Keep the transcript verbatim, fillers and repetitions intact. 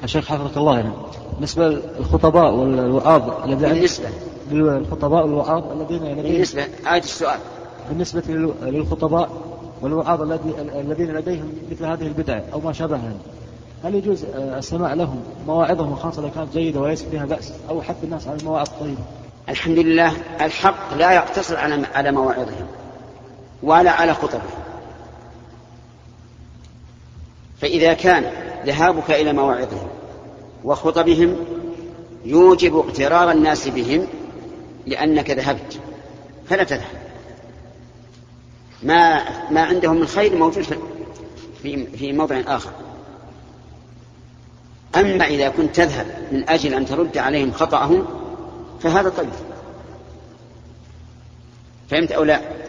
الشيخ حفظك الله يعني بالنسبة للخطباء والوعاظ الذين بالنسبة للخطباء والوعاظ الذين بالنسبة آية السؤال بالنسبة للخطباء والوعاظ الذين لديهم مثل هذه البدع أو ما شابهها، هل يجوز السماع لهم مواعظهم خاصة إذا كانت جيدة وليس فيها بأس، أو حث الناس على المواعظ الطيبة؟ الحمد لله الحق لا يقتصر على على مواعظهم ولا على خطبهم، فإذا كان ذهابك إلى مواعظهم وخطبهم يوجب اغترار الناس بهم لأنك ذهبت فلا تذهب، ما ما عندهم من خير موجود في في موضع آخر. أما إذا كنت تذهب من أجل أن ترد عليهم خطأهم فهذا طيب. فهمت أو لا؟